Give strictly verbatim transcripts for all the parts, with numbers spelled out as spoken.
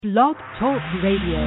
Blog Talk Radio.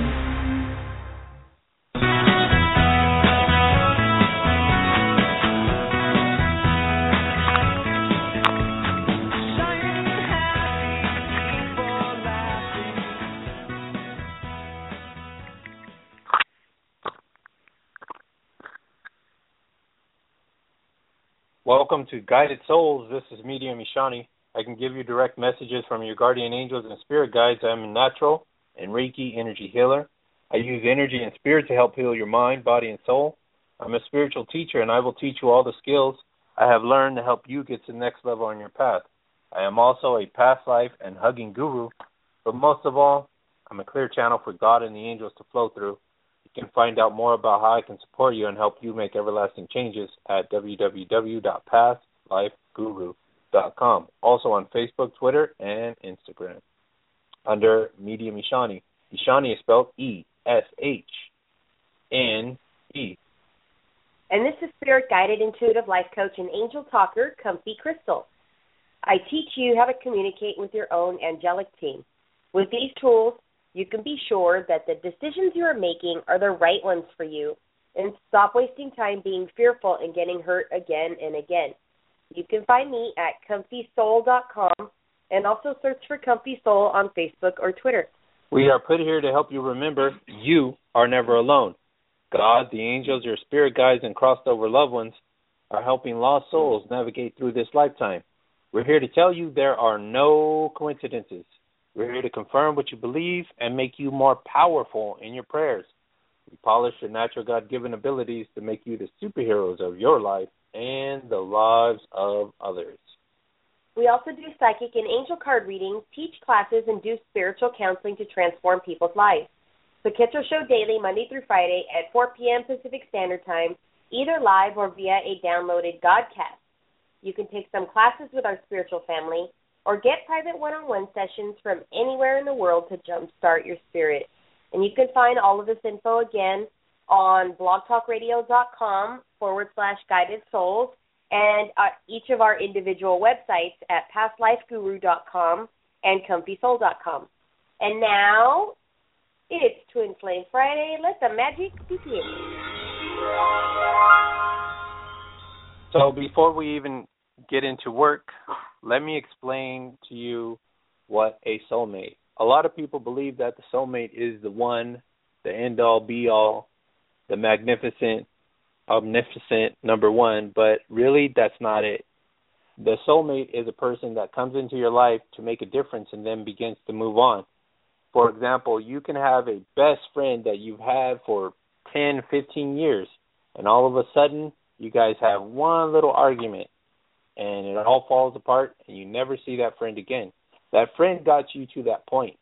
Welcome to Guided Souls. This is Medium Ishani. I can give you direct messages from your guardian angels and spirit guides. I'm a natural and Reiki energy healer. I use energy and spirit to help heal your mind, body, and soul. I'm a spiritual teacher, and I will teach you all the skills I have learned to help you get to the next level on your path. I am also a past life and hugging guru, but most of all, I'm a clear channel for God and the angels to flow through. You can find out more about how I can support you and help you make everlasting changes at w w w dot past life guru dot com. Also on Facebook, Twitter, and Instagram under Medium Ishani. Ishani is spelled E S H N E. And this is Spirit Guided Intuitive Life Coach and Angel Talker, Comfy Crystal. I teach you how to communicate with your own angelic team. With these tools, you can be sure that the decisions you are making are the right ones for you, and stop wasting time being fearful and getting hurt again and again. You can find me at comfy soul dot com and also search for Comfy Soul on Facebook or Twitter. We are put here to help you remember you are never alone. God, the angels, your spirit guides, and crossed over loved ones are helping lost souls navigate through this lifetime. We're here to tell you there are no coincidences. We're here to confirm what you believe and make you more powerful in your prayers. We polish your natural God-given abilities to make you the superheroes of your life and the lives of others. We also do psychic and angel card readings, teach classes, and do spiritual counseling to transform people's lives. So catch our show daily, Monday through Friday at four p.m. Pacific Standard Time, either live or via a downloaded Godcast. You can take some classes with our spiritual family or get private one-on-one sessions from anywhere in the world to jumpstart your spirit. And you can find all of this info again on blogtalkradio.com forward slash guided souls and uh, each of our individual websites at past life guru dot com and comfy soul dot com. And now it's Twin Flame Friday. Let the magic begin. So before we even get into work, let me explain to you what a soulmate. A lot of people believe that the soulmate is the one, the end-all, be-all, the magnificent, omnificent number one, but really that's not it. The soulmate is a person that comes into your life to make a difference and then begins to move on. For example, you can have a best friend that you've had for ten, fifteen years, and all of a sudden you guys have one little argument, and it all falls apart, and you never see that friend again. That friend got you to that point,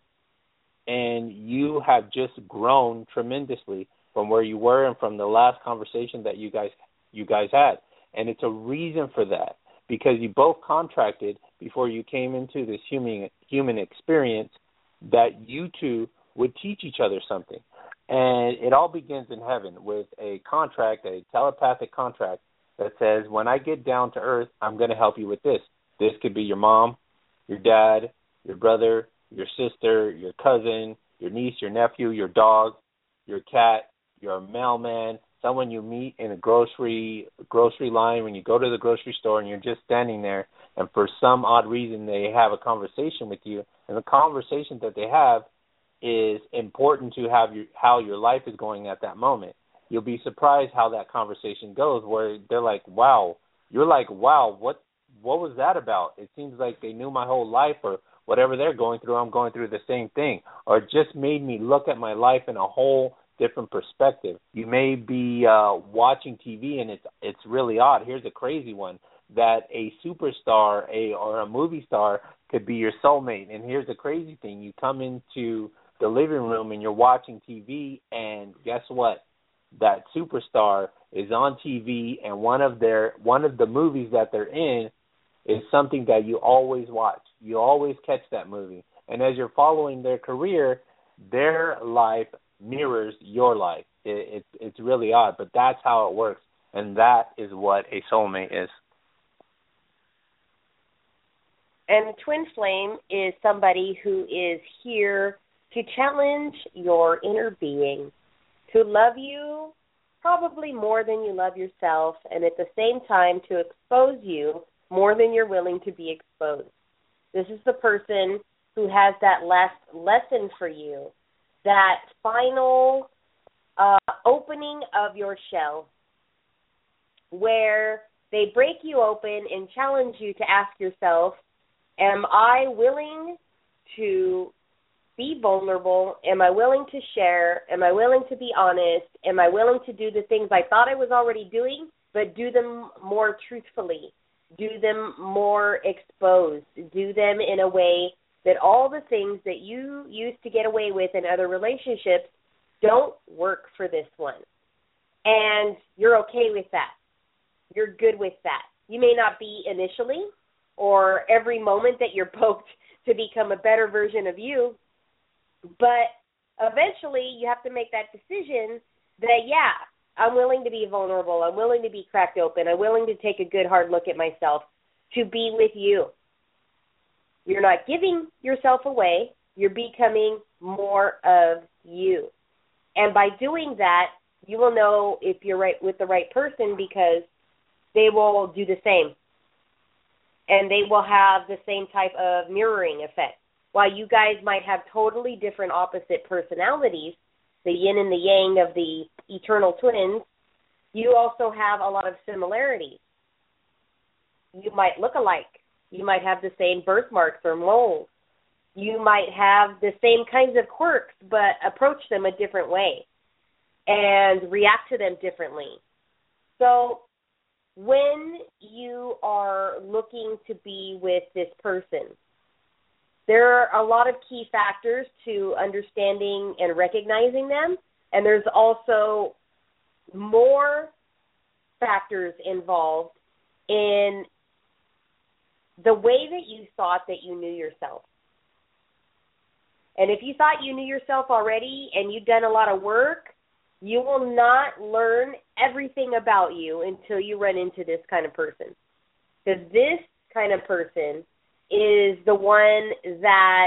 and you have just grown tremendously from where you were and from the last conversation that you guys you guys had. And it's a reason for that, because you both contracted before you came into this human human experience that you two would teach each other something. And it all begins in heaven with a contract, a telepathic contract that says, when I get down to earth, I'm going to help you with this. This could be your mom, your dad, your brother, your sister, your cousin, your niece, your nephew, your dog, your cat, your mailman, someone you meet in a grocery grocery line when you go to the grocery store and you're just standing there, and for some odd reason they have a conversation with you, and the conversation that they have is important to have your, how your life is going at that moment. You'll be surprised how that conversation goes, where they're like, wow, you're like, wow, what what was that about? It seems like they knew my whole life, or whatever they're going through, I'm going through the same thing, or it just made me look at my life in a whole different perspective. You may be uh, watching T V and it's it's really odd. Here's a crazy one, that a superstar a or a movie star could be your soulmate. And here's the crazy thing. You come into the living room and you're watching T V, and guess what? That superstar is on T V, and one of their one of the movies that they're in is something that you always watch. You always catch that movie. And as you're following their career, their life mirrors your life. It, it's it's really odd, but that's how it works, and that is what a soulmate is. And a twin flame is somebody who is here to challenge your inner being, to love you probably more than you love yourself, and at the same time to expose you more than you're willing to be exposed. This is the person who has that last lesson for you, that final uh, opening of your shell, where they break you open and challenge you to ask yourself, am I willing to be vulnerable? Am I willing to share? Am I willing to be honest? Am I willing to do the things I thought I was already doing, but do them more truthfully, do them more exposed, do them in a way that all the things that you used to get away with in other relationships don't work for this one. And you're okay with that. You're good with that. You may not be initially or every moment that you're poked to become a better version of you, but eventually you have to make that decision that, yeah, I'm willing to be vulnerable. I'm willing to be cracked open. I'm willing to take a good hard look at myself to be with you. You're not giving yourself away. You're becoming more of you. And by doing that, you will know if you're right with the right person, because they will do the same. And they will have the same type of mirroring effect. While you guys might have totally different opposite personalities, the yin and the yang of the eternal twins, you also have a lot of similarities. You might look alike. You might have the same birthmarks or moles. You might have the same kinds of quirks, but approach them a different way and react to them differently. So when you are looking to be with this person, there are a lot of key factors to understanding and recognizing them, and there's also more factors involved in the way that you thought that you knew yourself. And if you thought you knew yourself already and you've done a lot of work, you will not learn everything about you until you run into this kind of person. Because this kind of person is the one that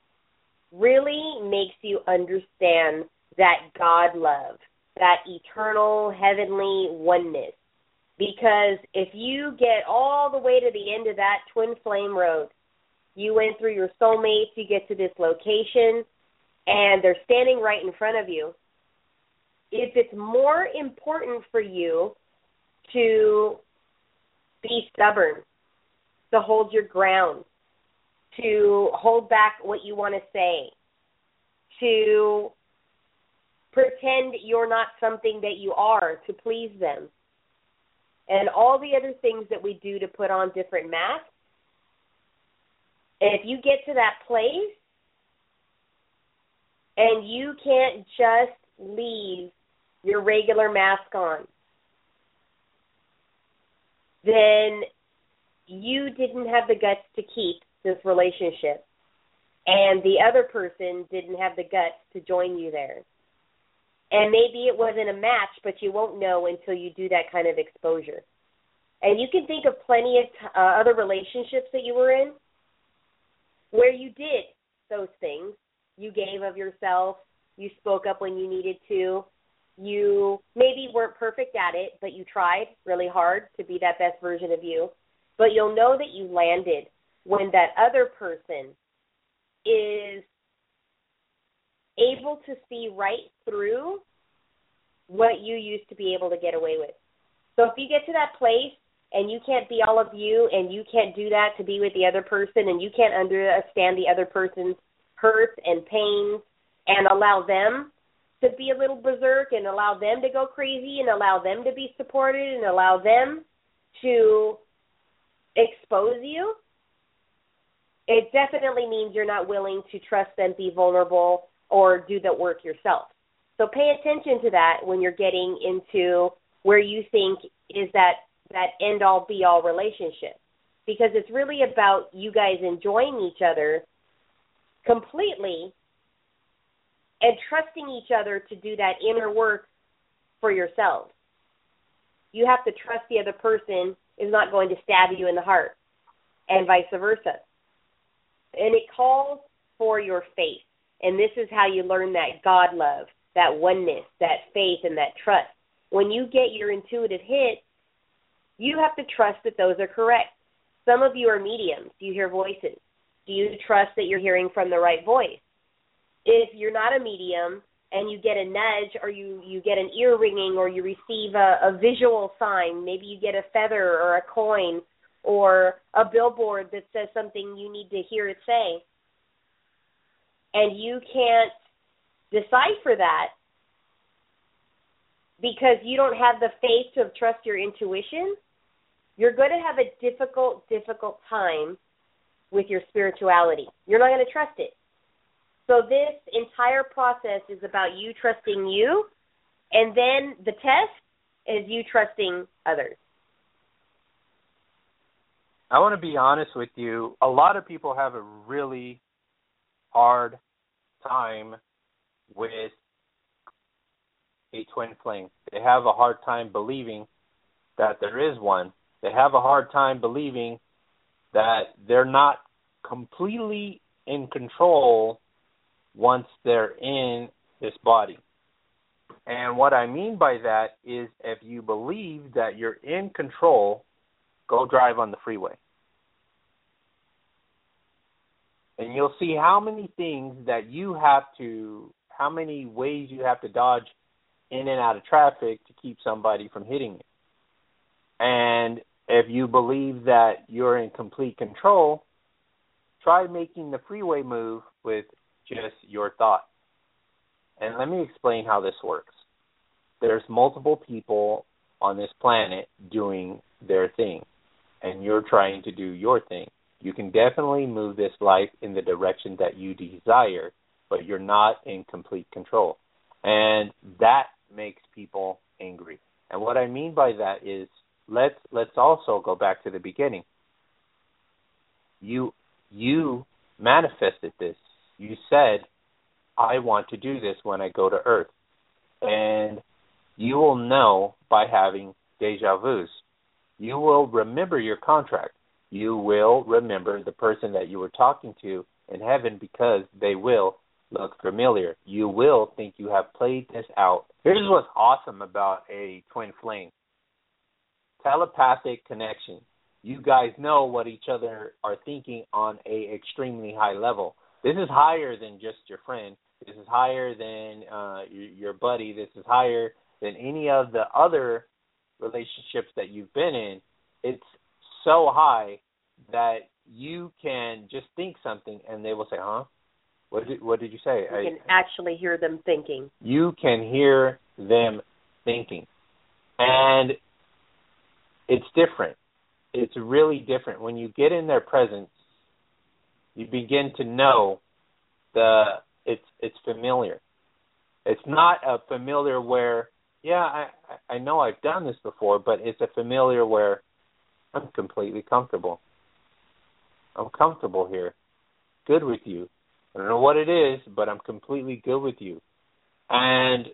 really makes you understand that God love, that eternal heavenly oneness. Because if you get all the way to the end of that twin flame road, you went through your soulmates, you get to this location, and they're standing right in front of you. If it's more important for you to be stubborn, to hold your ground, to hold back what you want to say, to pretend you're not something that you are to please them, and all the other things that we do to put on different masks, if you get to that place and you can't just leave your regular mask on, then you didn't have the guts to keep this relationship, and the other person didn't have the guts to join you there. And maybe it wasn't a match, but you won't know until you do that kind of exposure. And you can think of plenty of t- uh, other relationships that you were in where you did those things. You gave of yourself. You spoke up when you needed to. You maybe weren't perfect at it, but you tried really hard to be that best version of you. But you'll know that you landed when that other person is able to see right through what you used to be able to get away with. So if you get to that place and you can't be all of you and you can't do that to be with the other person and you can't understand the other person's hurts and pains and allow them to be a little berserk and allow them to go crazy and allow them to be supported and allow them to expose you, it definitely means you're not willing to trust them, be vulnerable, or do the work yourself. So pay attention to that when you're getting into where you think is that, that end-all, be-all relationship. Because it's really about you guys enjoying each other completely and trusting each other to do that inner work for yourselves. You have to trust the other person is not going to stab you in the heart, and vice versa. And it calls for your faith. And this is how you learn that God love, that oneness, that faith, and that trust. When you get your intuitive hits, you have to trust that those are correct. Some of you are mediums. You hear voices. Do you trust that you're hearing from the right voice? If you're not a medium and you get a nudge or you, you get an ear ringing or you receive a, a visual sign, maybe you get a feather or a coin or a billboard that says something you need to hear it say, and you can't decipher that because you don't have the faith to trust your intuition, you're going to have a difficult, difficult time with your spirituality. You're not going to trust it. So this entire process is about you trusting you, and then the test is you trusting others. I want to be honest with you. A lot of people have a really hard time with a twin flame. They have a hard time believing that there is one. They have a hard time believing that they're not completely in control once they're in this body. And what I mean by that is if you believe that you're in control, go drive on the freeway. And you'll see how many things that you have to, how many ways you have to dodge in and out of traffic to keep somebody from hitting you. And if you believe that you're in complete control, try making the freeway move with just your thought. And let me explain how this works. There's multiple people on this planet doing their thing, and you're trying to do your thing. You can definitely move this life in the direction that you desire, but you're not in complete control. And that makes people angry. And what I mean by that is let's let's also go back to the beginning. You you manifested this. You said, I want to do this when I go to Earth. And you will know by having deja vus. You will remember your contract. You will remember the person that you were talking to in heaven because they will look familiar. You will think you have played this out. Here's what's awesome about a twin flame. Telepathic connection. You guys know what each other are thinking on a extremely high level. This is higher than just your friend. This is higher than uh, your, your buddy. This is higher than any of the other relationships that you've been in. It's so high that you can just think something and they will say, huh? What did, what did you say? You can I, actually hear them thinking. You can hear them thinking. And it's different. It's really different. When you get in their presence, you begin to know the it's it's familiar. It's not a familiar where, yeah, I, I know I've done this before, but it's a familiar where I'm completely comfortable. I'm comfortable here. Good with you. I don't know what it is, but I'm completely good with you. And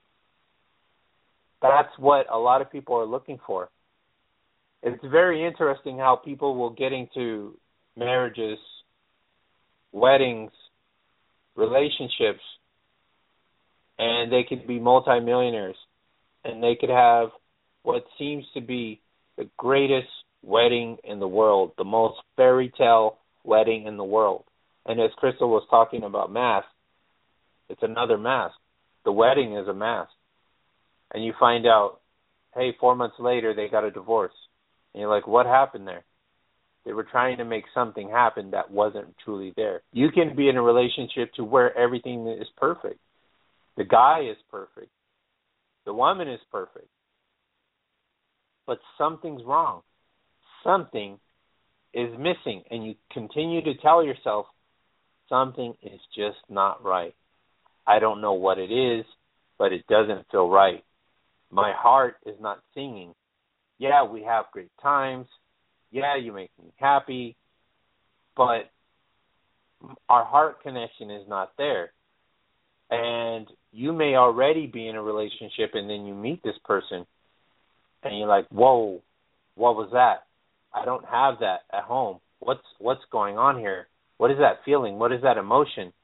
that's what a lot of people are looking for. It's very interesting how people will get into marriages, weddings, relationships, and they could be multimillionaires, and they could have what seems to be the greatest wedding in the world, the most fairy tale wedding in the world. And as Crystal was talking about mask, it's another mask. The wedding is a mask. And you find out, hey, four months later they got a divorce. And you're like, what happened there? They were trying to make something happen that wasn't truly there. You can be in a relationship to where everything is perfect. The guy is perfect. The woman is perfect. But something's wrong. Something is missing. And you continue to tell yourself, something is just not right. I don't know what it is, but it doesn't feel right. My heart is not singing. Yeah, we have great times. Yeah, you make me happy. But our heart connection is not there. And you may already be in a relationship and then you meet this person and you're like, whoa, what was that? I don't have that at home. What's what's going on here? What is that feeling? What is that emotion?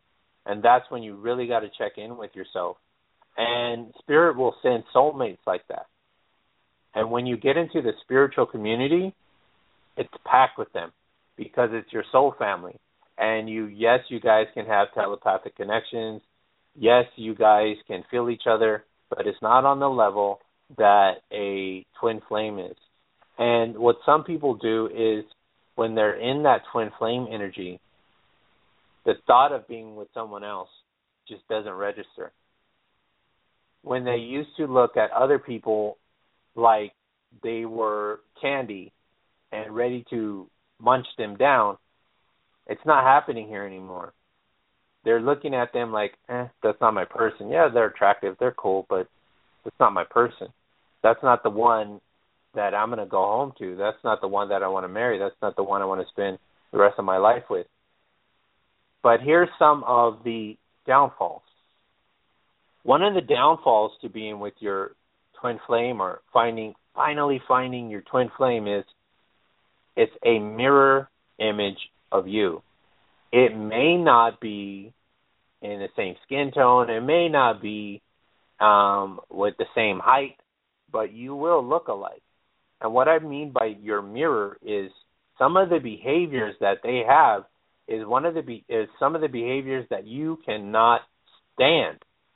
And that's when you really got to check in with yourself. And Spirit will send soulmates like that. And when you get into the spiritual community, it's packed with them because it's your soul family. And you, yes, you guys can have telepathic connections. Yes, you guys can feel each other, but it's not on the level that a twin flame is. And what some people do is when they're in that twin flame energy, the thought of being with someone else just doesn't register. When they used to look at other people like they were candy and ready to munch them down, it's not happening here anymore. They're looking at them like, eh, that's not my person. Yeah, they're attractive, they're cool, but that's not my person. That's not the one that I'm going to go home to. That's not the one that I want to marry. That's not the one I want to spend the rest of my life with. But here's some of the downfalls. One of the downfalls to being with your twin flame or finding, finally finding your twin flame is it's a mirror image of you. It may not be in the same skin tone. It may not be um, with the same height, but you will look alike. And what I mean by your mirror is some of the behaviors that they have is one of the be- is some of the behaviors that you cannot stand.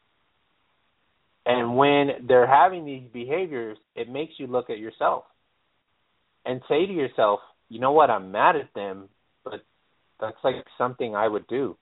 And when they're having these behaviors, it makes you look at yourself and say to yourself, you know what, I'm mad at them, but that's like something I would do.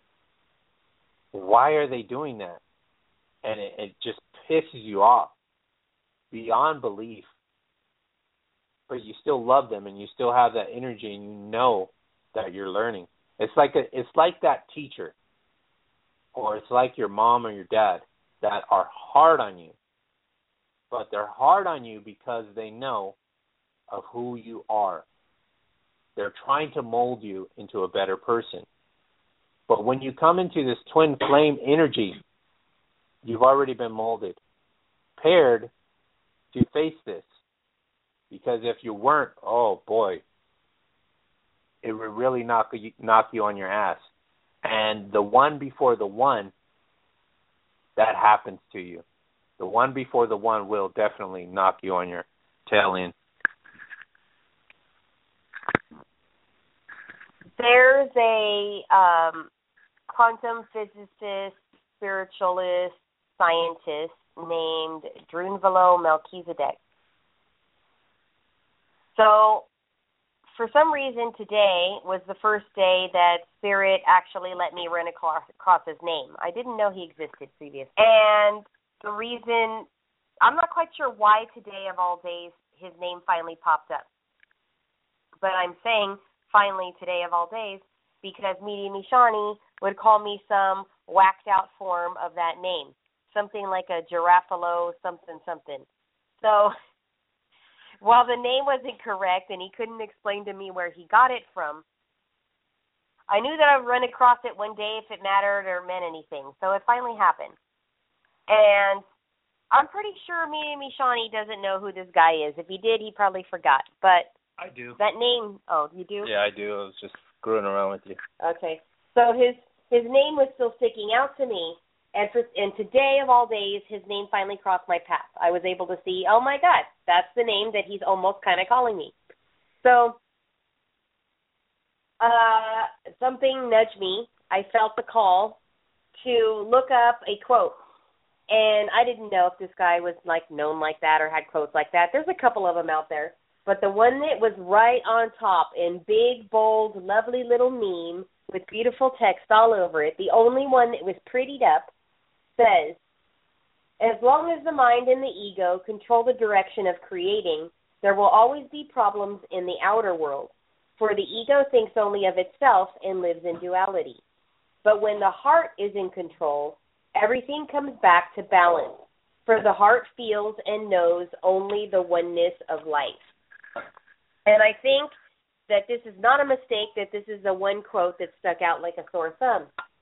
Why are they doing that? And it, it just pisses you off beyond belief. But you still love them and you still have that energy and you know that you're learning. It's like a, it's like that teacher or it's like your mom or your dad that are hard on you. But they're hard on you because they know of who you are. They're trying to mold you into a better person. But when you come into this twin flame energy, you've already been molded, paired to face this. Because if you weren't, oh boy, it would really knock you, knock you on your ass. And the one before the one, that happens to you. The one before the one will definitely knock you on your tail end. There's a um, quantum physicist, spiritualist, scientist named Drunvalo Melchizedek. So, for some reason, today was the first day that Spirit actually let me run across, across his name. I didn't know he existed previously. And the reason, I'm not quite sure why today of all days his name finally popped up. But I'm saying finally today of all days because Medium Ishani would call me some whacked out form of that name. Something like a Giraffalo something something. So while the name wasn't correct and he couldn't explain to me where he got it from, I knew that I'd run across it one day if it mattered or meant anything. So it finally happened. And I'm pretty sure Medium Ishani doesn't know who this guy is. If he did, he probably forgot. But I do. That name, oh, you do? Yeah, I do. I was just screwing around with you. Okay. So his his name was still sticking out to me, and for and today of all days, his name finally crossed my path. I was able to see, oh my God, that's the name that he's almost kind of calling me. So uh, something nudged me. I felt the call to look up a quote. And I didn't know if this guy was like known like that or had quotes like that. There's a couple of them out there. But the one that was right on top in big, bold, lovely little meme with beautiful text all over it, the only one that was prettied up, says, as long as the mind and the ego control the direction of creating, there will always be problems in the outer world, for the ego thinks only of itself and lives in duality. But when the heart is in control, everything comes back to balance, for the heart feels and knows only the oneness of life. And I think that this is not a mistake, that this is the one quote that stuck out like a sore thumb.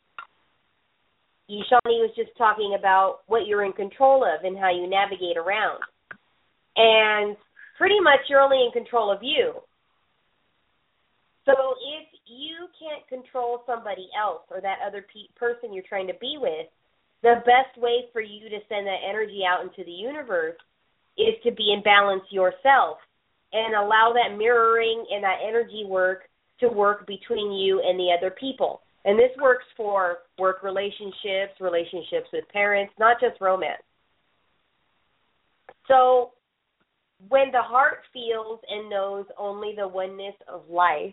Ishani was just talking about what you're in control of and how you navigate around. And pretty much you're only in control of you. So if you can't control somebody else or that other pe- person you're trying to be with, the best way for you to send that energy out into the universe is to be in balance yourself and allow that mirroring and that energy work to work between you and the other people. And this works for work relationships, relationships with parents, not just romance. So when the heart feels and knows only the oneness of life,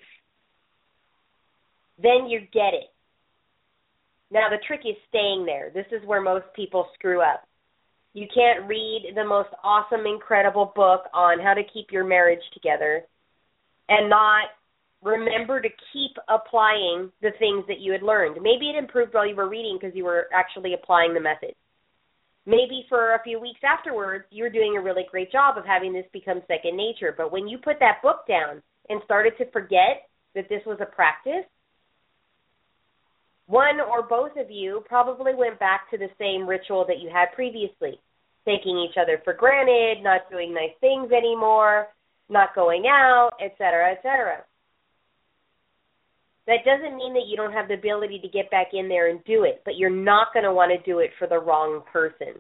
then you get it. Now, the trick is staying there. This is where most people screw up. You can't read the most awesome, incredible book on how to keep your marriage together and not remember to keep applying the things that you had learned. Maybe it improved while you were reading because you were actually applying the method. Maybe for a few weeks afterwards, you're doing a really great job of having this become second nature. But when you put that book down and started to forget that this was a practice, one or both of you probably went back to the same ritual that you had previously, taking each other for granted, not doing nice things anymore, not going out, et cetera, et cetera. That doesn't mean that you don't have the ability to get back in there and do it, but you're not going to want to do it for the wrong person.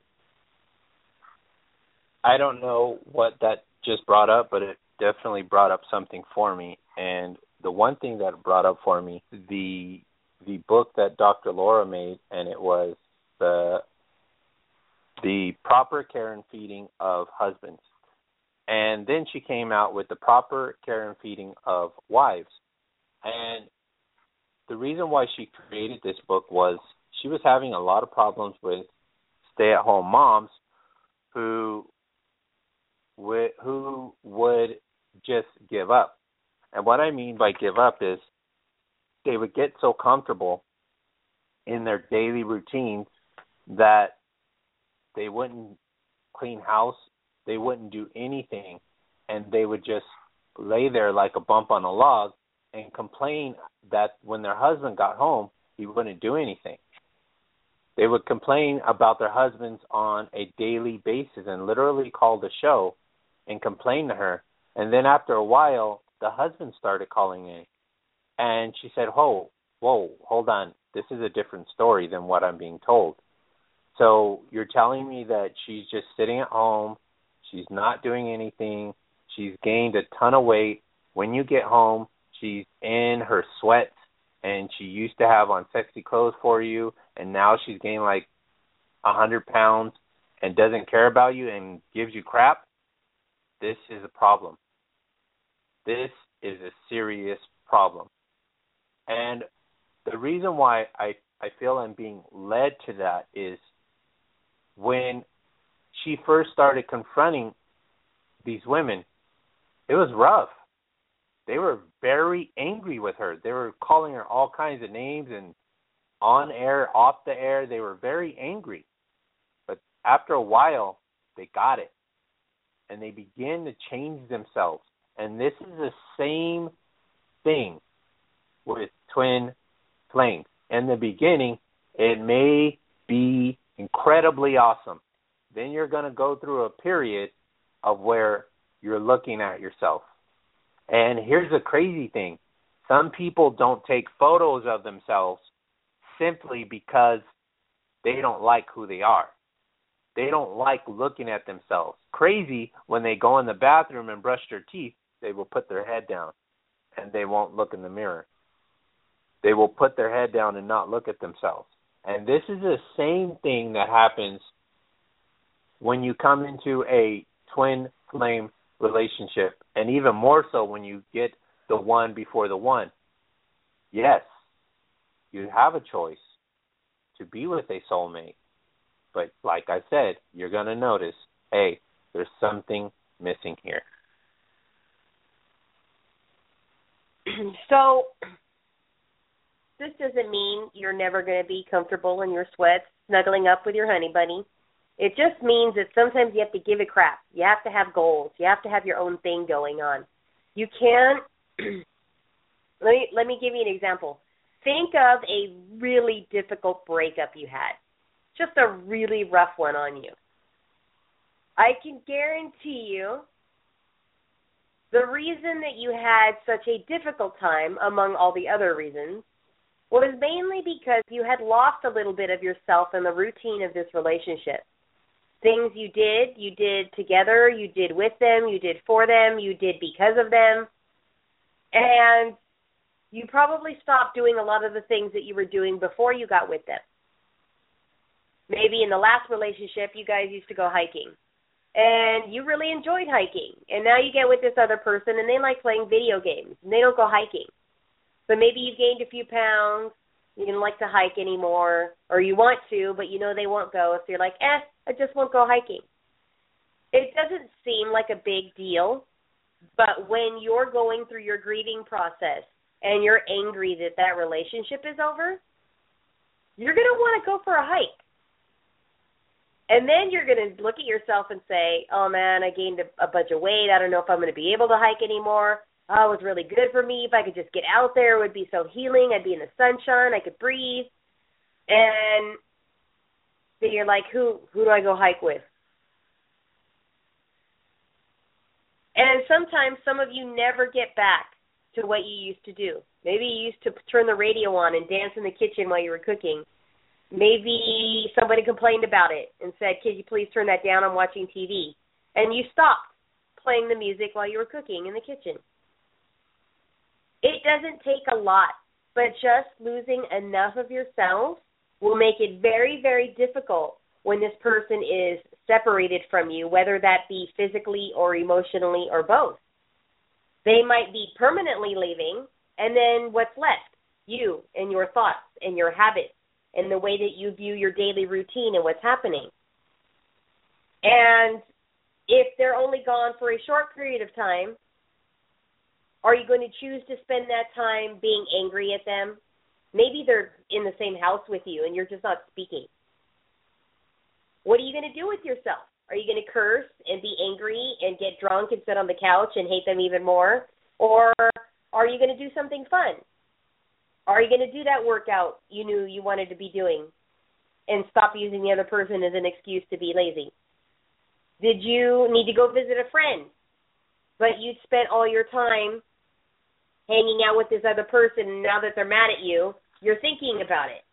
I don't know what that just brought up, but it definitely brought up something for me. And the one thing that it brought up for me, the the book that Doctor Laura made, and it was the the proper care and feeding of husbands. And then she came out with the proper care and feeding of wives. And the reason why she created this book was she was having a lot of problems with stay-at-home moms who would, who would just give up. And what I mean by give up is they would get so comfortable in their daily routines that they wouldn't clean house, they wouldn't do anything, and they would just lay there like a bump on a log and complain that when their husband got home, he wouldn't do anything. They would complain about their husbands on a daily basis and literally call the show and complain to her. And then after a while, the husband started calling in. And she said, whoa, whoa, hold on. This is a different story than what I'm being told. So you're telling me that she's just sitting at home, she's not doing anything, she's gained a ton of weight. When you get home, she's in her sweats, and she used to have on sexy clothes for you, and now she's gained like one hundred pounds and doesn't care about you and gives you crap. This is a problem. This is a serious problem. And the reason why I, I feel I'm being led to that is when she first started confronting these women, it was rough. They were very angry with her. They were calling her all kinds of names, and on air, off the air, they were very angry. But after a while, they got it, and they began to change themselves. And this is the same thing with twin flames. In the beginning, it may be incredibly awesome. Then you're going to go through a period of where you're looking at yourself. And here's the crazy thing. Some people don't take photos of themselves simply because they don't like who they are. They don't like looking at themselves. Crazy, when they go in the bathroom and brush their teeth, they will put their head down and they won't look in the mirror. They will put their head down and not look at themselves. And this is the same thing that happens when you come into a twin flame relationship, and even more so when you get the one before the one. Yes, you have a choice to be with a soulmate, but like I said, you're going to notice, hey, there's something missing here. So this doesn't mean you're never going to be comfortable in your sweats, snuggling up with your honey bunny. It just means that sometimes you have to give it crap. You have to have goals. You have to have your own thing going on. You can't. let me let me give you an example. Think of a really difficult breakup you had, just a really rough one on you. I can guarantee you the reason that you had such a difficult time, among all the other reasons, was mainly because you had lost a little bit of yourself in the routine of this relationship. Things you did, you did together, you did with them, you did for them, you did because of them. And you probably stopped doing a lot of the things that you were doing before you got with them. Maybe in the last relationship, you guys used to go hiking. And you really enjoyed hiking. And now you get with this other person, and they like playing video games. And they don't go hiking. So maybe you gained a few pounds. You don't like to hike anymore. Or you want to, but you know they won't go. So you're like, eh, I just won't go hiking. It doesn't seem like a big deal. But when you're going through your grieving process and you're angry that that relationship is over, you're going to want to go for a hike. And then you're going to look at yourself and say, oh, man, I gained a, a bunch of weight. I don't know if I'm going to be able to hike anymore. Oh, it was really good for me. If I could just get out there, it would be so healing. I'd be in the sunshine. I could breathe. And then you're like, who, who do I go hike with? And sometimes some of you never get back to what you used to do. Maybe you used to turn the radio on and dance in the kitchen while you were cooking. Maybe somebody complained about it and said, could you please turn that down? I'm watching T V. And you stopped playing the music while you were cooking in the kitchen. It doesn't take a lot, but just losing enough of yourself will make it very, very difficult when this person is separated from you, whether that be physically or emotionally or both. They might be permanently leaving, and then what's left? You and your thoughts and your habits and the way that you view your daily routine and what's happening. And if they're only gone for a short period of time, are you going to choose to spend that time being angry at them? Maybe they're in the same house with you and you're just not speaking. What are you going to do with yourself? Are you going to curse and be angry and get drunk and sit on the couch and hate them even more? Or are you going to do something fun? Are you going to do that workout you knew you wanted to be doing and stop using the other person as an excuse to be lazy? Did you need to go visit a friend, but you spent all your time hanging out with this other person, and now that they're mad at you, you're thinking about it?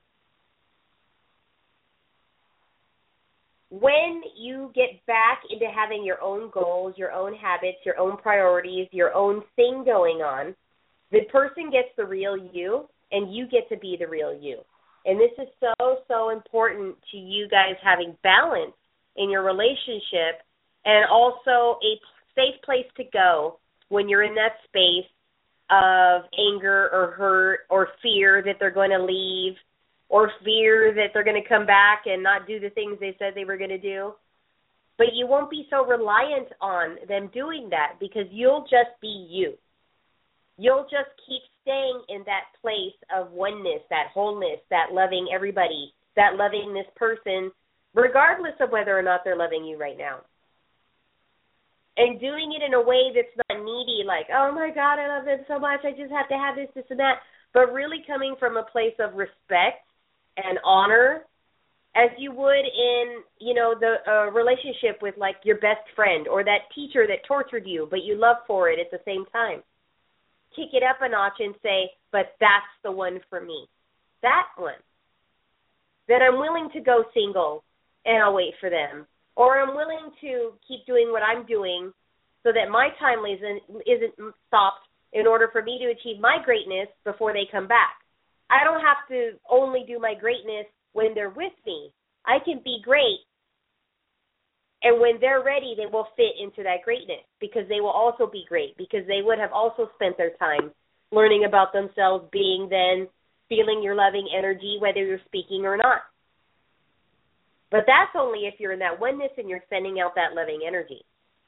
When you get back into having your own goals, your own habits, your own priorities, your own thing going on, the person gets the real you, and you get to be the real you. And this is so, so important to you guys having balance in your relationship and also a safe place to go when you're in that space of anger or hurt or fear that they're going to leave or fear that they're going to come back and not do the things they said they were going to do. But you won't be so reliant on them doing that because you'll just be you. You'll just keep staying in that place of oneness, that wholeness, that loving everybody, that loving this person, regardless of whether or not they're loving you right now. And doing it in a way that's not needy, like, oh, my God, I love them so much, I just have to have this, this, and that, but really coming from a place of respect and honor, as you would in, you know, the uh, relationship with, like, your best friend or that teacher that tortured you, but you love for it at the same time. Kick it up a notch and say, but that's the one for me. That one. That I'm willing to go single and I'll wait for them. Or I'm willing to keep doing what I'm doing so that my time isn't, isn't stopped in order for me to achieve my greatness before they come back. I don't have to only do my greatness when they're with me. I can be great, and when they're ready, they will fit into that greatness because they will also be great because they would have also spent their time learning about themselves, being then, feeling your loving energy, whether you're speaking or not. But that's only if you're in that oneness and you're sending out that loving energy.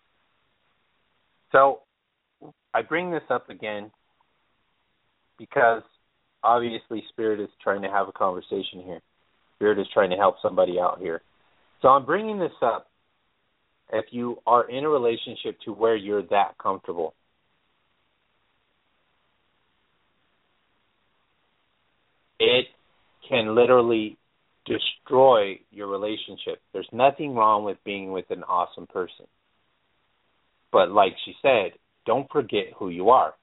So I bring this up again because obviously Spirit is trying to have a conversation here. Spirit is trying to help somebody out here. So I'm bringing this up if you are in a relationship to where you're that comfortable. It can literally destroy your relationship. There's nothing wrong with being with an awesome person. But like she said, don't forget who you are.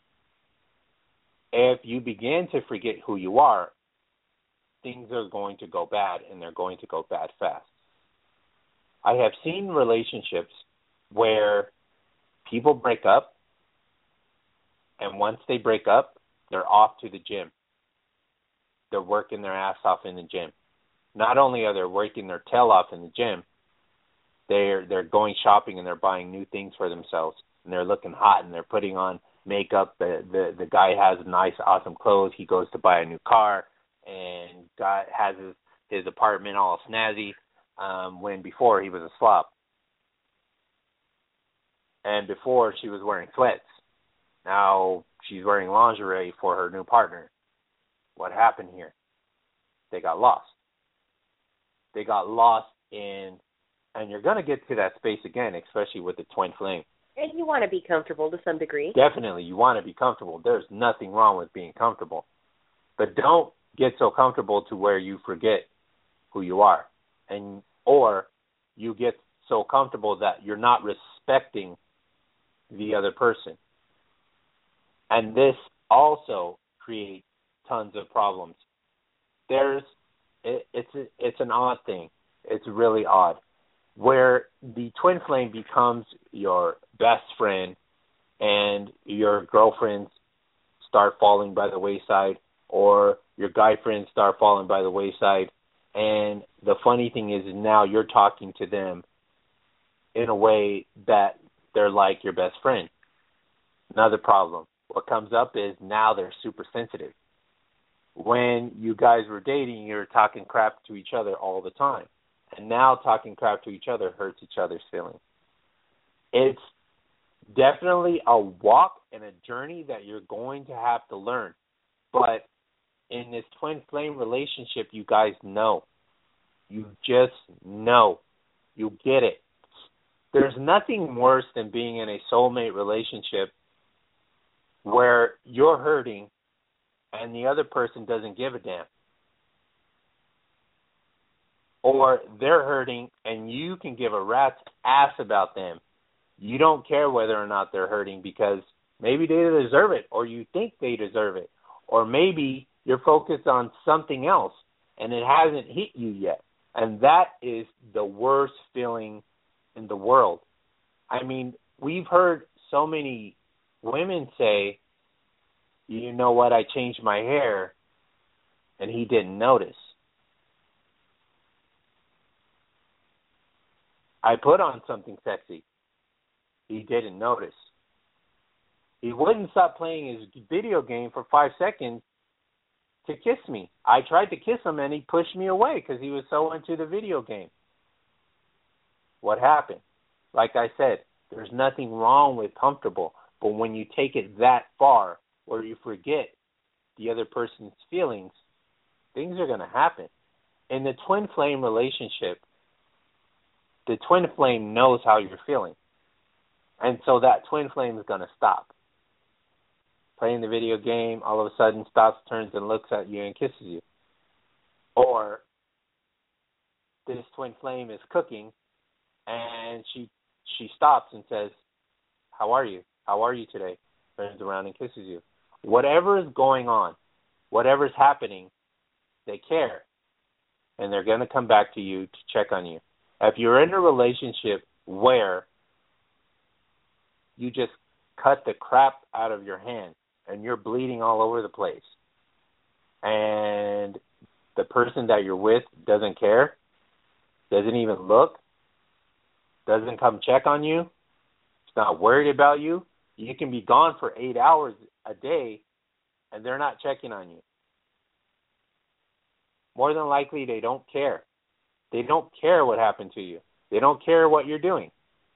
If you begin to forget who you are, things are going to go bad, and they're going to go bad fast. I have seen relationships where people break up, and once they break up, they're off to the gym. They're working their ass off in the gym. Not only are they working their tail off in the gym, they're they're going shopping and they're buying new things for themselves, and they're looking hot, and they're putting on makeup. The the the guy has nice, awesome clothes. He goes to buy a new car, and guy has his his apartment all snazzy. Um, when before he was a slop, and before she was wearing sweats. Now she's wearing lingerie for her new partner. What happened here? They got lost. They got lost in, and you're going to get to that space again, especially with the twin flame. And you want to be comfortable to some degree. Definitely, you want to be comfortable. There's nothing wrong with being comfortable. But don't get so comfortable to where you forget who you are. And or you get so comfortable that you're not respecting the other person. And this also creates tons of problems. There's, it, it's a, it's an odd thing. It's really odd, where the twin flame becomes your best friend, and your girlfriends start falling by the wayside, or your guy friends start falling by the wayside. And the funny thing is, now you're talking to them in a way that they're like your best friend. Another problem. What comes up is now they're super sensitive. When you guys were dating, you were talking crap to each other all the time. And now talking crap to each other hurts each other's feelings. It's definitely a walk and a journey that you're going to have to learn. But in this twin flame relationship, you guys know. You just know. You get it. There's nothing worse than being in a soulmate relationship where you're hurting and the other person doesn't give a damn. Or they're hurting and you can give a rat's ass about them. You don't care whether or not they're hurting because maybe they deserve it, or you think they deserve it. Or maybe you're focused on something else and it hasn't hit you yet. And that is the worst feeling in the world. I mean, we've heard so many women say, you know what, I changed my hair and he didn't notice. I put on something sexy. He didn't notice. He wouldn't stop playing his video game for five seconds to kiss me. I tried to kiss him and he pushed me away because he was so into the video game. What happened? Like I said, there's nothing wrong with comfortable, but when you take it that far where you forget the other person's feelings, things are going to happen. In the twin flame relationship, the twin flame knows how you're feeling. And so that twin flame is going to stop. Playing the video game, all of a sudden stops, turns and looks at you and kisses you. Or this twin flame is cooking and she she stops and says, how are you? How are you today? Turns around and kisses you. Whatever is going on, whatever's happening, they care. And they're going to come back to you to check on you. If you're in a relationship where you just cut the crap out of your hand and you're bleeding all over the place, and the person that you're with doesn't care, doesn't even look, doesn't come check on you, is not worried about you, you can be gone for eight hours a day and they're not checking on you. More than likely, they don't care. They don't care what happened to you. They don't care what you're doing.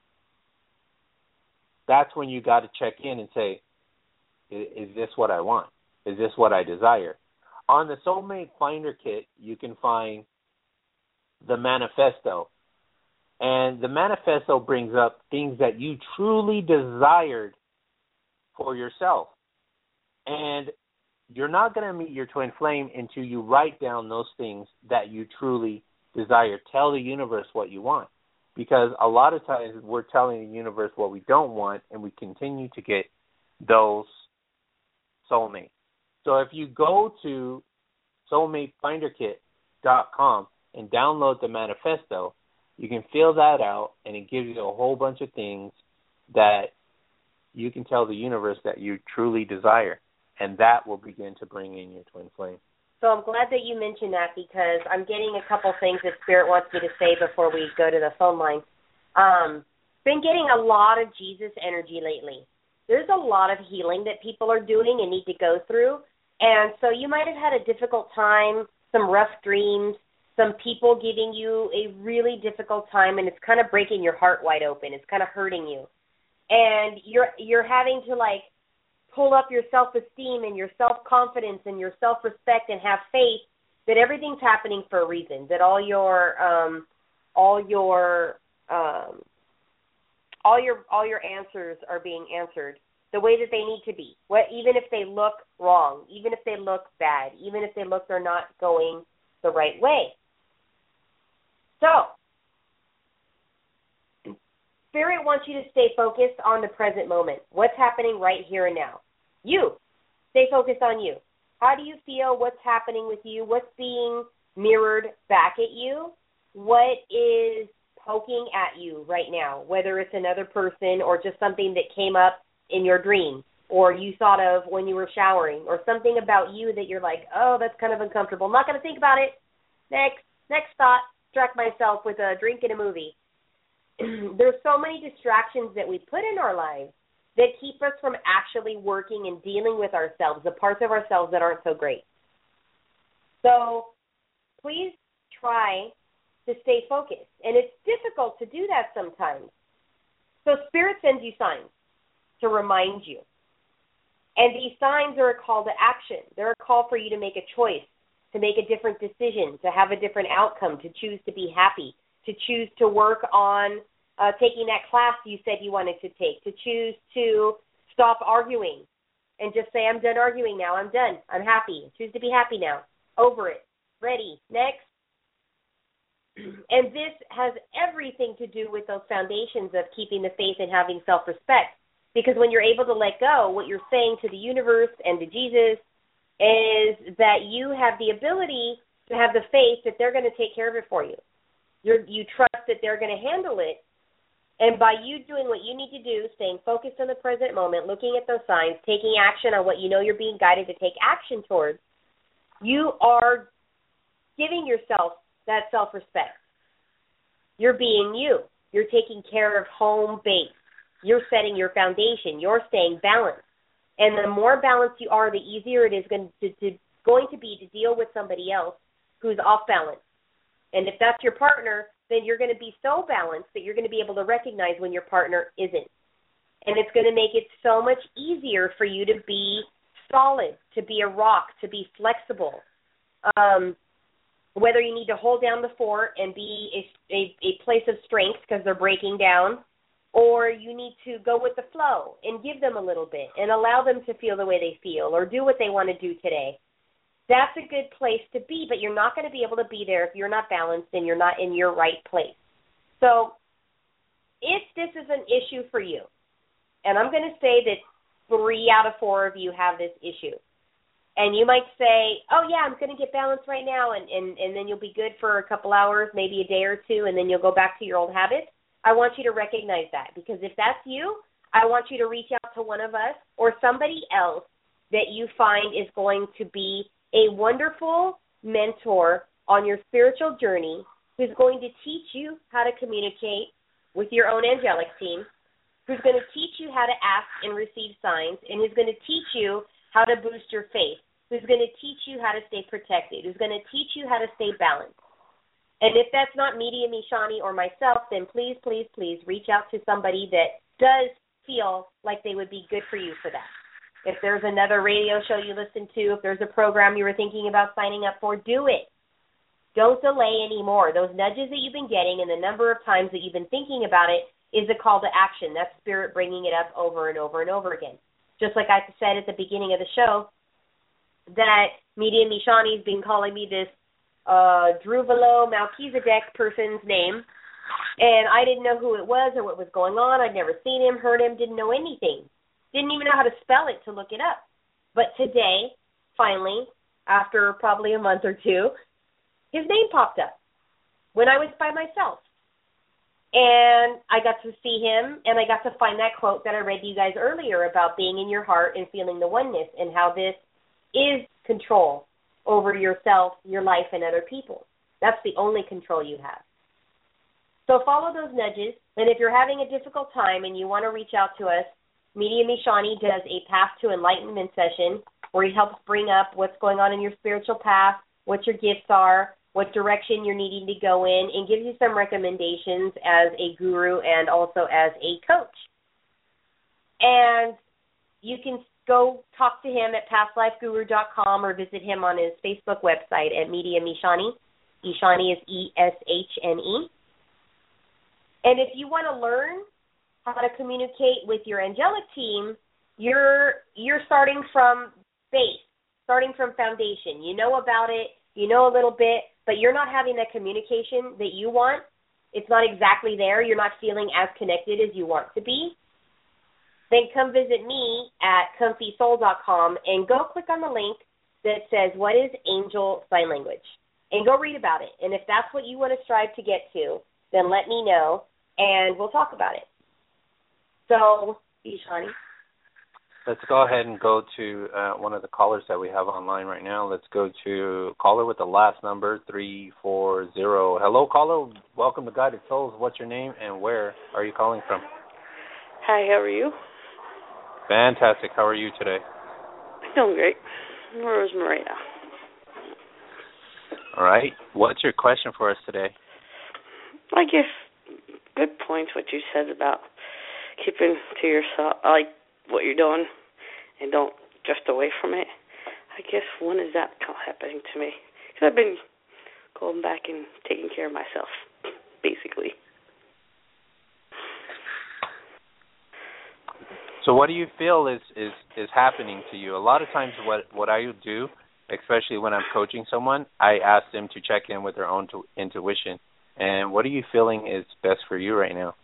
That's when you got to check in and say, is this what I want? Is this what I desire? On the Soulmate Finder Kit, you can find the manifesto. And the manifesto brings up things that you truly desired for yourself. And you're not going to meet your twin flame until you write down those things that you truly desire. Tell the universe what you want. because a lot of times we're telling the universe what we don't want, and we continue to get those soulmates. So if you go to soulmate finder kit dot com and download the manifesto, you can fill that out, and it gives you a whole bunch of things that you can tell the universe that you truly desire, and that will begin to bring in your twin flame. So I'm glad that you mentioned that, because I'm getting a couple things that Spirit wants me to say before we go to the phone line. Um, been getting a lot of Jesus energy lately. There's a lot of healing that people are doing and need to go through, and so you might have had a difficult time, some rough dreams, some people giving you a really difficult time, and it's kind of breaking your heart wide open. It's kind of hurting you. And you're you're having to, like, pull up your self-esteem and your self-confidence and your self-respect and have faith that everything's happening for a reason, that all your um, all your um, all your all your answers are being answered the way that they need to be. What, even if they look wrong, even if they look bad, even if they look they're not going the right way. So, Spirit wants you to stay focused on the present moment. What's happening right here and now? You. Stay focused on you. How do you feel? What's happening with you? What's being mirrored back at you? What is poking at you right now? Whether it's another person or just something that came up in your dream or you thought of when you were showering, or something about you that you're like, oh, that's kind of uncomfortable. I'm not going to think about it. Next. Next thought. Distract myself with a drink and a movie. There's so many distractions that we put in our lives that keep us from actually working and dealing with ourselves, the parts of ourselves that aren't so great. So please try to stay focused. And it's difficult to do that sometimes. So Spirit sends you signs to remind you. And these signs are a call to action. They're a call for you to make a choice, to make a different decision, to have a different outcome, to choose to be happy, to choose to work on uh, taking that class you said you wanted to take, to choose to stop arguing and just say, I'm done arguing now. I'm done. I'm happy. Choose to be happy now. Over it. Ready. Next. And this has everything to do with those foundations of keeping the faith and having self-respect. Because when you're able to let go, what you're saying to the universe and to Jesus is that you have the ability to have the faith that they're going to take care of it for you. You're, you trust that they're going to handle it. And by you doing what you need to do, staying focused on the present moment, looking at those signs, taking action on what you know you're being guided to take action towards, you are giving yourself that self-respect. You're being you. You're taking care of home base. You're setting your foundation. You're staying balanced. And the more balanced you are, the easier it is going to, to, going to be to deal with somebody else who's off balance. And if that's your partner, then you're going to be so balanced that you're going to be able to recognize when your partner isn't. And it's going to make it so much easier for you to be solid, to be a rock, to be flexible. Um, whether you need to hold down the fort and be a, a, a place of strength because they're breaking down, or you need to go with the flow and give them a little bit and allow them to feel the way they feel or do what they want to do today. That's a good place to be, but you're not going to be able to be there if you're not balanced and you're not in your right place. So if this is an issue for you, and I'm going to say that three out of four of you have this issue, and you might say, oh, yeah, I'm going to get balanced right now, and, and, and then you'll be good for a couple hours, maybe a day or two, and then you'll go back to your old habits. I want you to recognize that, because if that's you, I want you to reach out to one of us or somebody else that you find is going to be a wonderful mentor on your spiritual journey, who's going to teach you how to communicate with your own angelic team, who's going to teach you how to ask and receive signs, and who's going to teach you how to boost your faith, who's going to teach you how to stay protected, who's going to teach you how to stay balanced. And if that's not Media Mishani or myself, then please, please, please reach out to somebody that does feel like they would be good for you for that. If there's another radio show you listen to, if there's a program you were thinking about signing up for, do it. Don't delay anymore. Those nudges that you've been getting and the number of times that you've been thinking about it is a call to action. That's Spirit bringing it up over and over and over again. Just like I said at the beginning of the show, that Media Mishani's been calling me this uh, Druvalo Melchizedek person's name And I didn't know who it was or what was going on. I'd never seen him, heard him, didn't know anything. Didn't even know how to spell it to look it up. But today, finally, after probably a month or two, his name popped up when I was by myself. And I got to see him, and I got to find that quote that I read to you guys earlier about being in your heart and feeling the oneness, and how this is control over yourself, your life, and other people. That's the only control you have. So follow those nudges, and if you're having a difficult time and you want to reach out to us, Medium Ishani does a Path to Enlightenment session where he helps bring up what's going on in your spiritual path, what your gifts are, what direction you're needing to go in, and gives you some recommendations as a guru and also as a coach. And you can go talk to him at past life guru dot com or visit him on his Facebook website at Medium Ishani. Ishani is E S H N E. And if you want to learn how to communicate with your angelic team, you're you're starting from base, starting from foundation. You know about it, you know a little bit, but you're not having that communication that you want. It's not exactly there. You're not feeling as connected as you want to be. Then come visit me at comfy soul dot com and go click on the link that says, what is angel sign language? And go read about it. And if that's what you want to strive to get to, then let me know, and we'll talk about it. So, Ishani. Let's go ahead and go to uh, one of the callers that we have online right now. Let's go to caller with the last number, three four zero. Hello, caller. Welcome to Guided Souls. What's your name and where are you calling from? Hi, how are you? Fantastic. How are you today? Doing great. Where is Maria? All right. What's your question for us today? I guess good points what you said about keeping to yourself, like what you're doing, and don't drift away from it. I guess when is that happening to me? Because I've been going back and taking care of myself, basically. So what do you feel is, is, is happening to you? A lot of times what, what I do, especially when I'm coaching someone, I ask them to check in with their own to, intuition. And what are you feeling is best for you right now?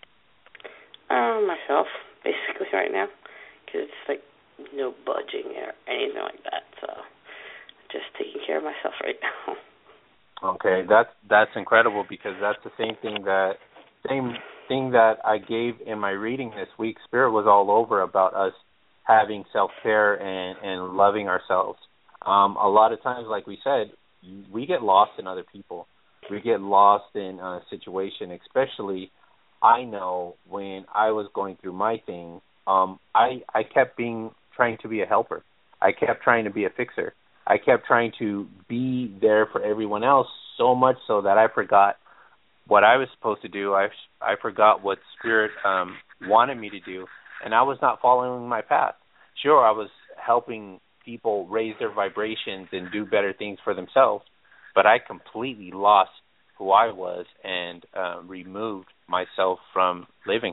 Uh, myself, basically, right now. Because it's like no budging or anything like that. So just taking care of myself right now. Okay, that's that's incredible, because that's the same thing that same thing that I gave in my reading this week. Spirit was all over about us having self-care and, and loving ourselves. Um, a lot of times, like we said, we get lost in other people. We get lost in a situation, especially I know when I was going through my thing, um, I, I kept being trying to be a helper. I kept trying to be a fixer. I kept trying to be there for everyone else, so much so that I forgot what I was supposed to do. I, I forgot what Spirit um, wanted me to do, and I was not following my path. Sure, I was helping people raise their vibrations and do better things for themselves, but I completely lost who I was and uh, removed myself from living.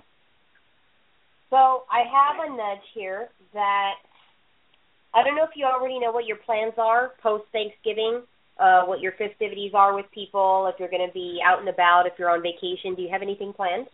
So I have a nudge here that I don't know if you already know what your plans are post-Thanksgiving, uh, what your festivities are with people, if you're going to be out and about, if you're on vacation. Do you have anything planned?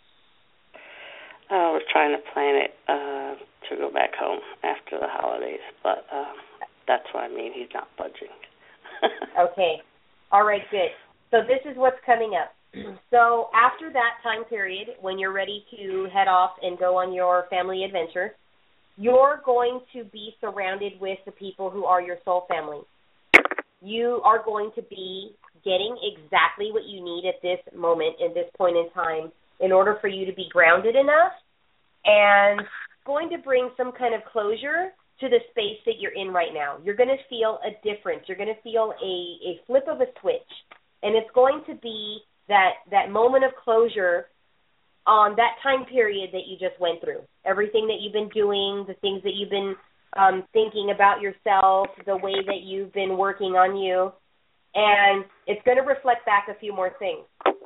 Uh, we're trying to plan it uh, to go back home after the holidays, but uh, that's what I mean. He's not budging. Okay. All right, good. So this is what's coming up. So after that time period, when you're ready to head off and go on your family adventure, you're going to be surrounded with the people who are your soul family. You are going to be getting exactly what you need at this moment, at this point in time, in order for you to be grounded enough, and going to bring some kind of closure to the space that you're in right now. You're going to feel a difference. You're going to feel a, a flip of a switch, and it's going to be that, that moment of closure on that time period that you just went through. Everything that you've been doing, the things that you've been um, thinking about yourself, the way that you've been working on you, and it's going to reflect back a few more things.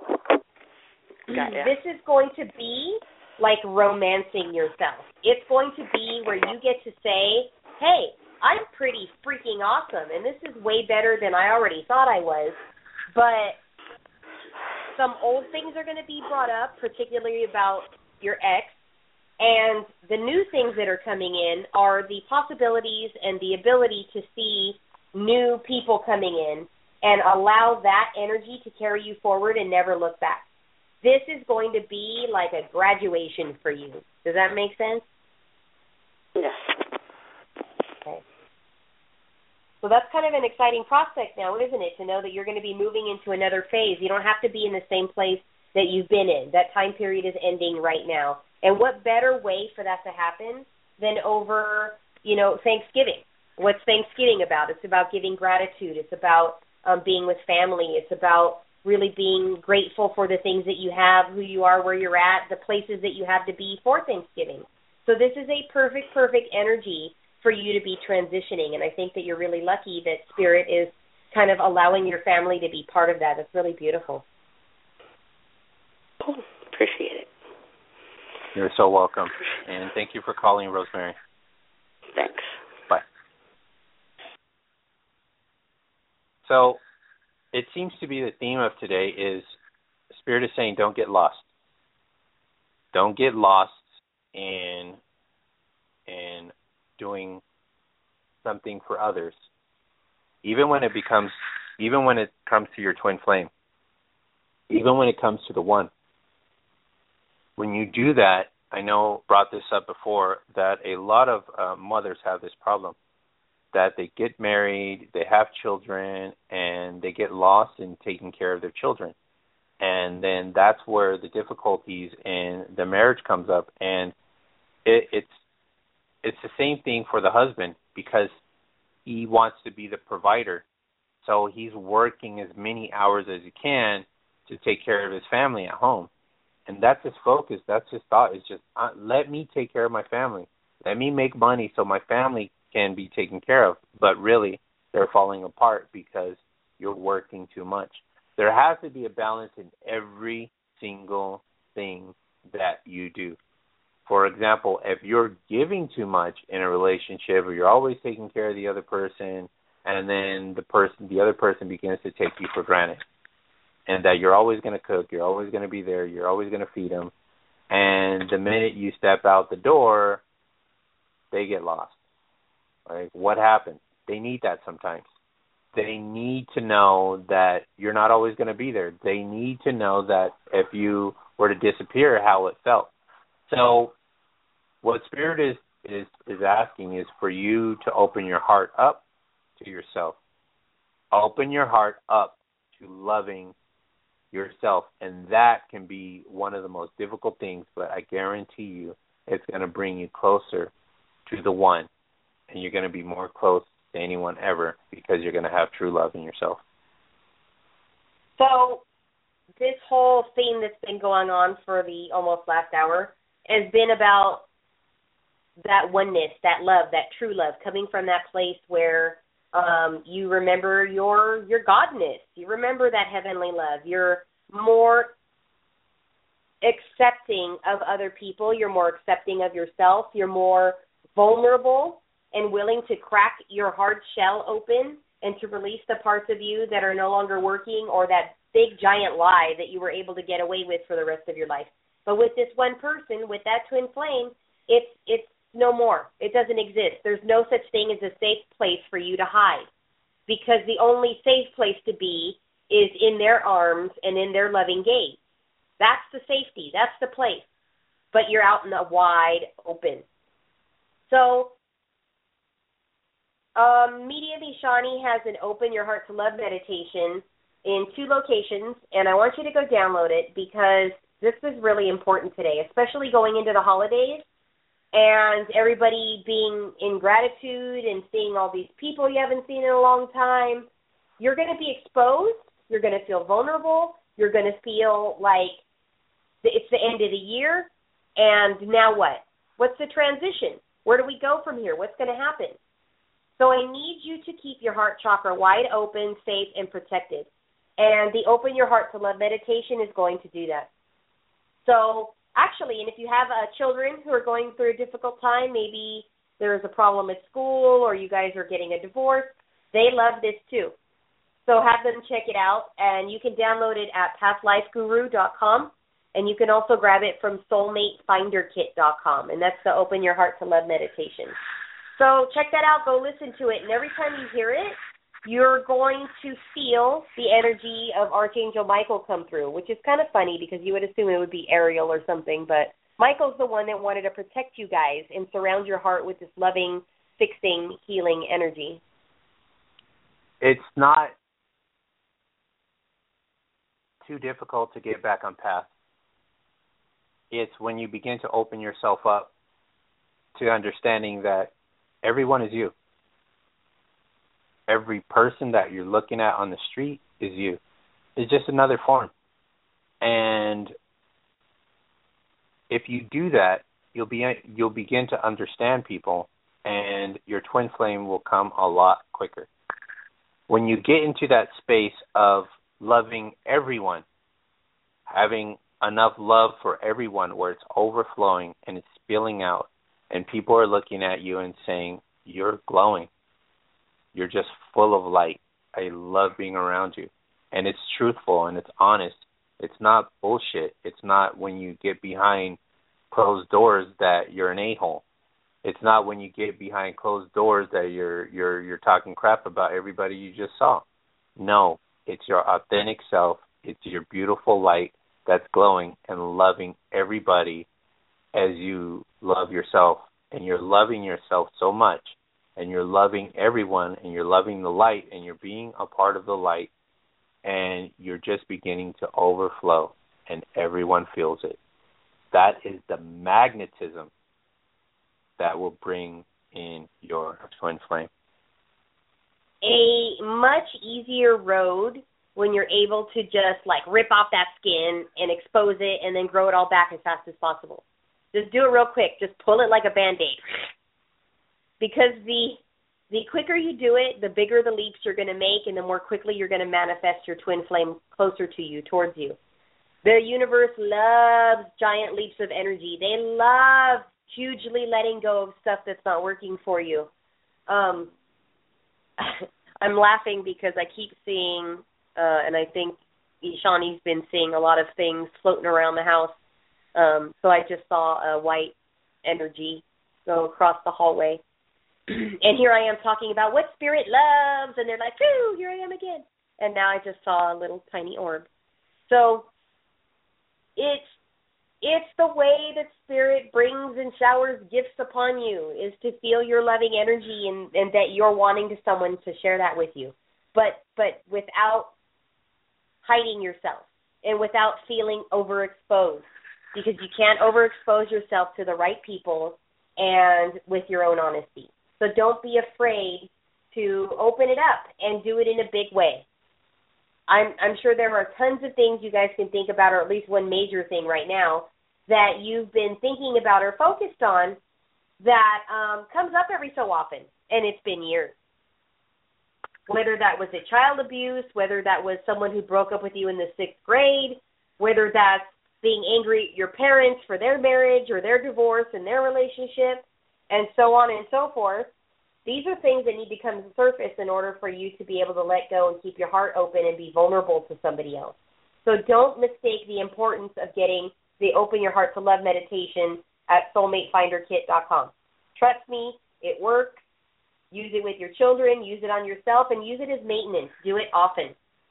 This is going to be like romancing yourself. It's going to be where you get to say, hey, I'm pretty freaking awesome, and this is way better than I already thought I was, but some old things are going to be brought up, particularly about your ex, and the new things that are coming in are the possibilities and the ability to see new people coming in and allow that energy to carry you forward and never look back. This is going to be like a graduation for you. Does that make sense? Yes. Okay. So that's kind of an exciting prospect now, isn't it, to know that you're going to be moving into another phase. You don't have to be in the same place that you've been in. That time period is ending right now. And what better way for that to happen than over, you know, Thanksgiving? What's Thanksgiving about? It's about giving gratitude. It's about um, being with family. It's about really being grateful for the things that you have, who you are, where you're at, the places that you have to be for Thanksgiving. So this is a perfect, perfect energy for you to be transitioning, and I think that you're really lucky that Spirit is kind of allowing your family to be part of that. It's really beautiful. Cool. Appreciate it. You're so welcome, and thank you for calling, Rosemary. Thanks. Bye. So it seems to be the theme of today is Spirit is saying don't get lost. Don't get lost in in doing something for others, even when it becomes, even when it comes to your twin flame, even when it comes to the one. When you do that, I know brought this up before, that a lot of uh, mothers have this problem, that they get married, they have children, and they get lost in taking care of their children. And then that's where the difficulties in the marriage comes up. And it, it's it's the same thing for the husband, because he wants to be the provider. So he's working as many hours as he can to take care of his family at home. And that's his focus. That's his thought, is just, uh, let me take care of my family. Let me make money so my family can be taken care of. But really, they're falling apart because you're working too much. There has to be a balance in every single thing that you do. For example, if you're giving too much in a relationship, or you're always taking care of the other person, and then the person, the other person begins to take you for granted, and that you're always going to cook, you're always going to be there, you're always going to feed them, and the minute you step out the door, they get lost. Like, what happens? They need that sometimes. They need to know that you're not always going to be there. They need to know that if you were to disappear, how it felt. So what Spirit is, is, is asking is for you to open your heart up to yourself. Open your heart up to loving yourself. And that can be one of the most difficult things, but I guarantee you it's going to bring you closer to the one. And you're going to be more close to anyone ever, because you're going to have true love in yourself. So this whole theme that's been going on for the almost last hour has been about that oneness, that love, that true love, coming from that place where um, you remember your your godness. You remember that heavenly love. You're more accepting of other people. You're more accepting of yourself. You're more vulnerable and willing to crack your hard shell open and to release the parts of you that are no longer working, or that big giant lie that you were able to get away with for the rest of your life. But with this one person, with that twin flame, it's it's no more. It doesn't exist. There's no such thing as a safe place for you to hide, because the only safe place to be is in their arms and in their loving gaze. That's the safety. That's the place. But you're out in the wide open. So Um, Media Vishani has an Open Your Heart to Love meditation in two locations, and I want you to go download it, because this is really important today, especially going into the holidays and everybody being in gratitude and seeing all these people you haven't seen in a long time. You're going to be exposed. You're going to feel vulnerable. You're going to feel like it's the end of the year, and now what? What's the transition? Where do we go from here? What's going to happen? So I need you to keep your heart chakra wide open, safe, and protected. And the Open Your Heart to Love meditation is going to do that. So actually, and if you have uh, children who are going through a difficult time, maybe there's a problem at school or you guys are getting a divorce, they love this too. So have them check it out, and you can download it at past life guru dot com, and you can also grab it from soulmate finder kit dot com, and that's the Open Your Heart to Love meditation. So check that out. Go listen to it, and every time you hear it, you're going to feel the energy of Archangel Michael come through, which is kind of funny because you would assume it would be Ariel or something, but Michael's the one that wanted to protect you guys and surround your heart with this loving, fixing, healing energy. It's not too difficult to get back on path. It's when you begin to open yourself up to understanding that everyone is you. Every person that you're looking at on the street is you. It's just another form. And if you do that, you'll be you'll begin to understand people, and your twin flame will come a lot quicker. When you get into that space of loving everyone, having enough love for everyone where it's overflowing and it's spilling out, and people are looking at you and saying, you're glowing. You're just full of light. I love being around you. And it's truthful and it's honest. It's not bullshit. It's not when you get behind closed doors that you're an a-hole. It's not when you get behind closed doors that you're you're you're talking crap about everybody you just saw. No, it's your authentic self. It's your beautiful light that's glowing and loving everybody as you love yourself. And you're loving yourself so much, and you're loving everyone, and you're loving the light, and you're being a part of the light, and you're just beginning to overflow, and everyone feels it. That is the magnetism that will bring in your twin flame. A much easier road when you're able to just like rip off that skin and expose it and then grow it all back as fast as possible. Just do it real quick. Just pull it like a Band-Aid. Because the the quicker you do it, the bigger the leaps you're going to make, and the more quickly you're going to manifest your twin flame closer to you, towards you. The universe loves giant leaps of energy. They love hugely letting go of stuff that's not working for you. Um, I'm laughing because I keep seeing, uh, and I think Ishani's been seeing a lot of things floating around the house. Um, so I just saw a white energy go across the hallway. And here I am talking about what spirit loves, and they're like, "Whoo, here I am again." And now I just saw a little tiny orb. So it's it's the way that spirit brings and showers gifts upon you, is to feel your loving energy and, and that you're wanting to someone to share that with you. But but without hiding yourself and without feeling overexposed. Because you can't overexpose yourself to the right people and with your own honesty. So don't be afraid to open it up and do it in a big way. I'm, I'm sure there are tons of things you guys can think about, or at least one major thing right now, that you've been thinking about or focused on that um, comes up every so often, and it's been years. Whether that was a child abuse, whether that was someone who broke up with you in the sixth grade, whether that's being angry at your parents for their marriage or their divorce and their relationship, and so on and so forth. These are things that need to come to the surface in order for you to be able to let go and keep your heart open and be vulnerable to somebody else. So don't mistake the importance of getting the Open Your Heart to Love meditation at soulmate finder kit dot com. Trust me, it works. Use it with your children, use it on yourself, and use it as maintenance. Do it often.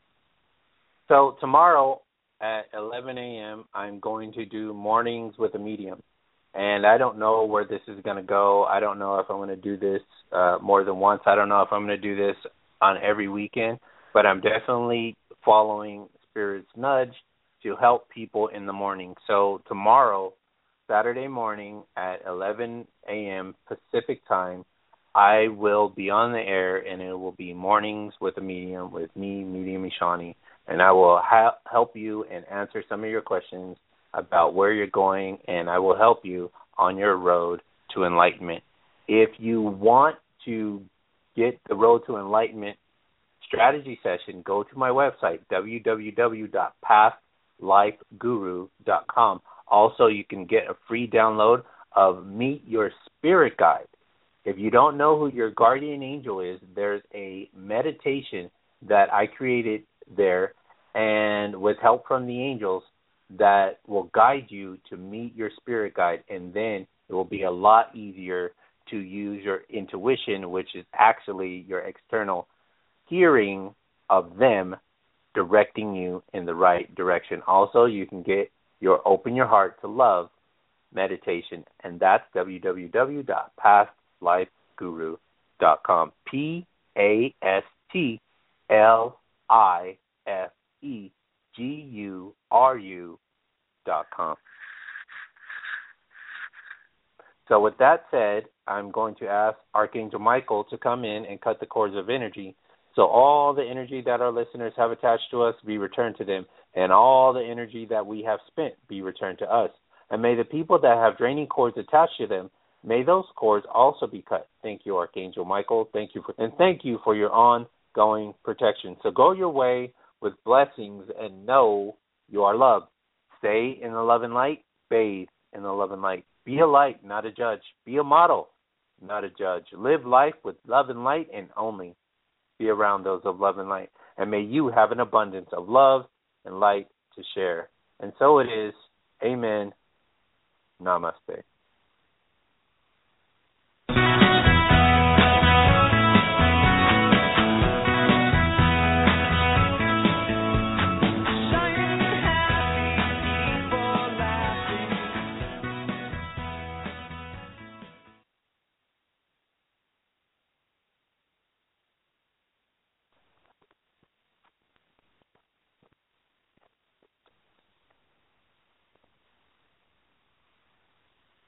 So tomorrow, at eleven a.m., I'm going to do mornings with a medium. And I don't know where this is going to go. I don't know if I'm going to do this uh, more than once. I don't know if I'm going to do this on every weekend. But I'm definitely following Spirit's nudge to help people in the morning. So tomorrow, Saturday morning at eleven a.m. Pacific time, I will be on the air, and it will be mornings with a medium, with me, Medium Ishani. And I will ha- help you and answer some of your questions about where you're going, and I will help you on your road to enlightenment. If you want to get the Road to Enlightenment strategy session, go to my website, w w w dot past life guru dot com. Also, you can get a free download of Meet Your Spirit Guide. If you don't know who your guardian angel is, there's a meditation that I created there, and with help from the angels, that will guide you to meet your spirit guide, and then it will be a lot easier to use your intuition, which is actually your external hearing of them directing you in the right direction. Also, you can get your Open Your Heart to Love meditation, and that's w w w dot past life guru dot com. P A S T L I F E G U R U dot com. So with that said, I'm going to ask Archangel Michael to come in and cut the cords of energy, so all the energy that our listeners have attached to us be returned to them, and all the energy that we have spent be returned to us. And may the people that have draining cords attached to them, may those cords also be cut. Thank you, Archangel Michael. Thank you for, and thank you for your ongoing protection. So go your way with blessings and know you are loved. Stay in the love and light. Bathe in the love and light. Be a light, not a judge. Be a model, not a judge. Live life with love and light, and only be around those of love and light. And may you have an abundance of love and light to share. And so it is. Amen. Namaste.